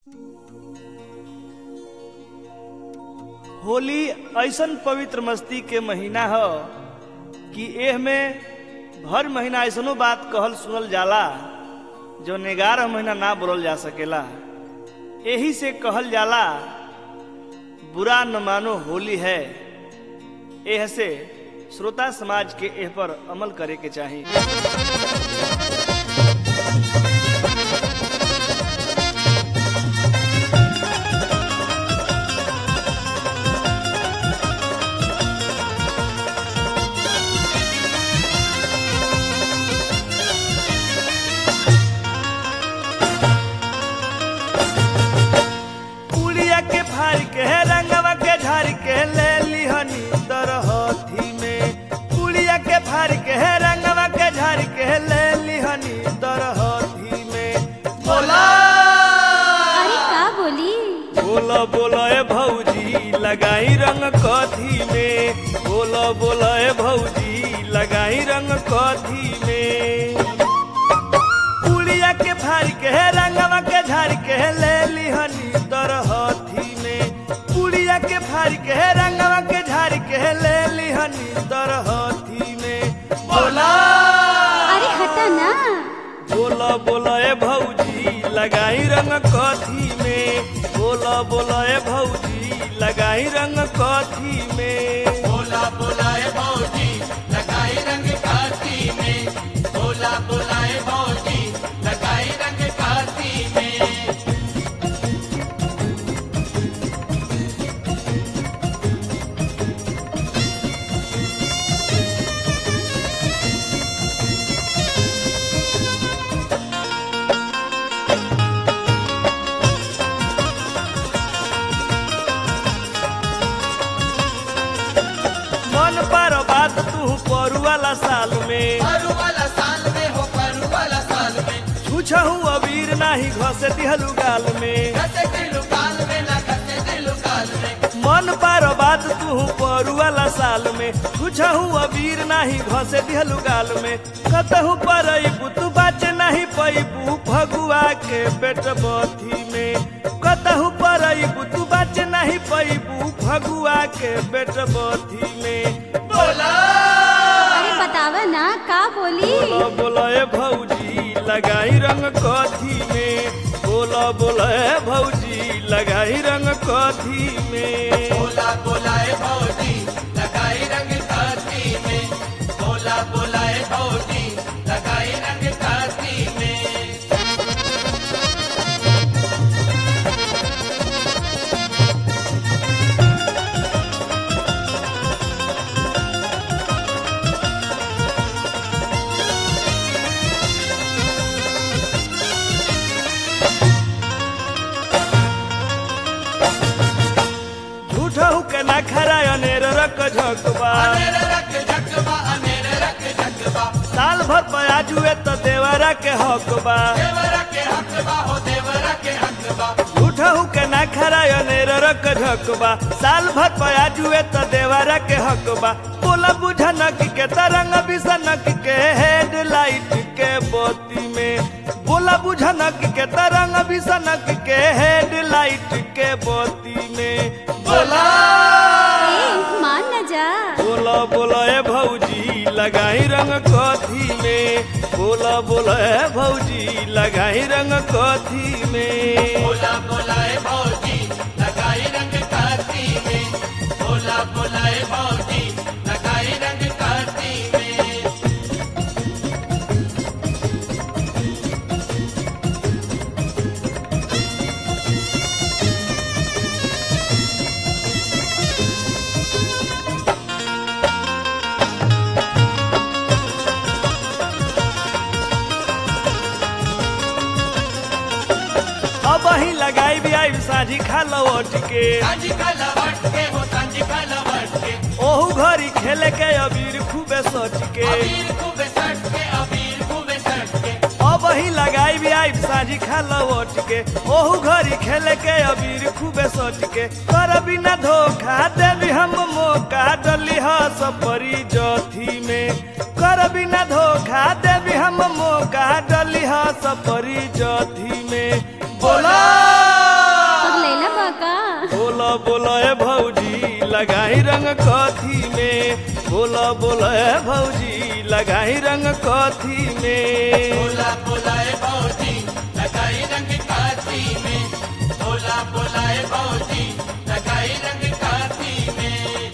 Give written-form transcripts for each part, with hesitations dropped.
होली ऐसन पवित्र मस्ती के महीना ह कि एह में हर महीना ऐसनो बात कहल सुनल जाला जो 11 महीना ना बोलल जा सकेला। यही से कहल जाला बुरा न मानो होली है। एह से श्रोता समाज के एह पर अमल करे के चाहिए। के रंगवा के झाड़ के ले लिहनी दरहथी में, कुड़िया के फाड़ के रंगवा के झाड़ के ले लिहनी दरहथी में। बोला अरे का बोली? बोला बोला ए भौजी लगाई रंग कथी में, बोला बोला ए भौजी लगाई रंग कथी में। कुड़िया के फाड़ के रंगवा के झाड़ के ले लिहनी दरहथी में, कुड़िया के फाड़ के रंगवा के झाड़ के ले लिहनी दरहथी में। बोला अरे हटा ना। बोला बोला ए भौजी लगाई रंग कथी में, बोला बोला ए भौजी लगाई रंग कथी में। बोला बोला ए भौजी लगाई रंग कथी में, बोला बोला ए भौजी लगाई रंग कथी में। मन पर बात तू परू वाला साल में, परू वाला साल में हो, परू वाला साल में छूछहू अबीर नाही घसे दिहलू गाल में। घसे दिलु काल में ना घसे दिलु काल में। मन पर बात तू परू वाला साल में, छूछहू अबीर नाही घसे दिहलू गाल में। कतहू परईबू तू बाचे नहीं पैबू भगुआ के पेट बथी में, कतहू परईबू तू बाचे नहीं पैबू भगुआ के पेट बथी में। बोला अरे बतावा ना का बोली? बोला बोला ए भौजी लगाई रंग कथी में, बोला बोला ए भौजी लगाई रंग कथी में। बोला बोला ए भौजी लगाई रंग कथी में, बोला बोला ए भौजी लगाई रंग कथी में। झूठहू के ना खरा अनेर रख झकबा, अनेर रख झकबा, अनेर रख झकबा, साल भर पयाजुए तो देवरा के हकबा। देवरा के हकबा हो, देवरा के हकबा। झूठहू के ना खरा अनेर रख झकबा, साल भर पयाजुए तो देवरा के हकबा। बोला बुझा नक के तरंग बिसनक के हेडलाइट के बत्ती में, बोला बुझा नक के तरंग बिसनक के हेडलाइट के बत्ती में। बोला ए मान न जा। बोला बोला ए भौजी लगाई रंग कथी में, बोला बोला ए भौजी लगाई रंग कथी में। बोला बोला ए भौजी लगाई रंग कथी में, बोला बोला ए भौजी लगाई रंग कथी में। अब ही लगाई भी आई साझी खा लौट के, सांझी का लवट के हो, सांझी का लवट के, ओहू घरी खेले के अबीर खूबे सच के। अबीर खूबे सट के, अबीर खूबे सट के। अब ही लगाई भी आई साझी खा लौट के, ओहू घरी खेले के अबीर खूबे सच के। कर बिना धोखा देवी हम मौका डली हस परी जथी में, कर बिना धोखा देवी हम मौका डली हस परी जथी में। बोला बोला ए भौजी लगाई रंग कथी में बोला बोला ए भौजी लगाई रंग कथी में बोला बोलाए भौजी लगाई रंग काती में बोला बोलाए भौजी लगाई रंग काती में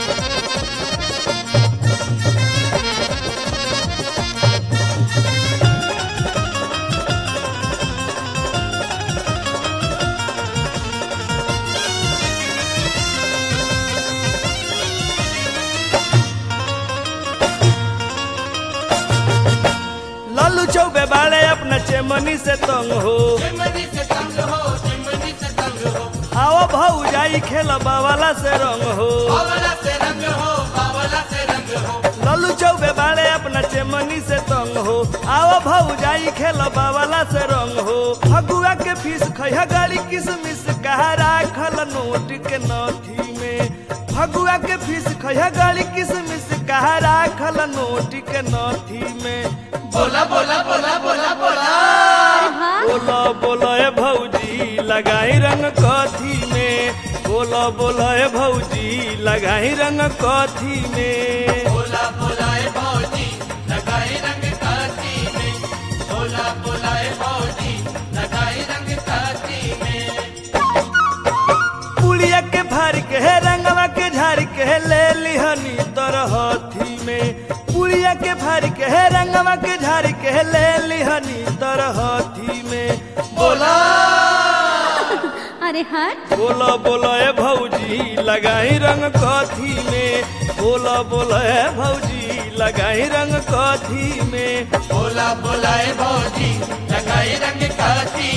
लालू चौबे बाले अपना चेमनी से तंग हो चिमनी से तंग हो चिमनी से तंग हो आओ भौजाई खेल बावला से रंग हो बावला से रंग हो बावला से रंग हो लालू चौबे बाले अपना चेमनी से तंग हो आओ भौजाई खेल बावला से रंग हो फगुआ के फीस खैहा गाड़ी किसमिस कहा राखल नोट के नथी में फगुआ के फीस खैहा गाड़ी किसमिस कहा राखल नोट के नथी में बोला बोला बोला बोला बोला अरे वाह बोला बोला ए भौजी लगाई रंग कथी में बोला बोला ए भौजी लगाई रंग कथी में बोला बोलाए भौजी लगाई रंग काती में बोला बोलाए भौजी लगाई रंग काती में पुड़िया के भार के है रंगवा के झाड़ के है ले लिहनी तरहथी में पुड़िया के भार के है रंगवा के झाड़ के है ले लिहनी तरहथी में बोला अरे हट बोला बोला ए भौजी लगाई रंग कथी में बोला बोला ए भौजी लगाई रंग कथी में बोला बोलाए भौजी लगाई रंग काती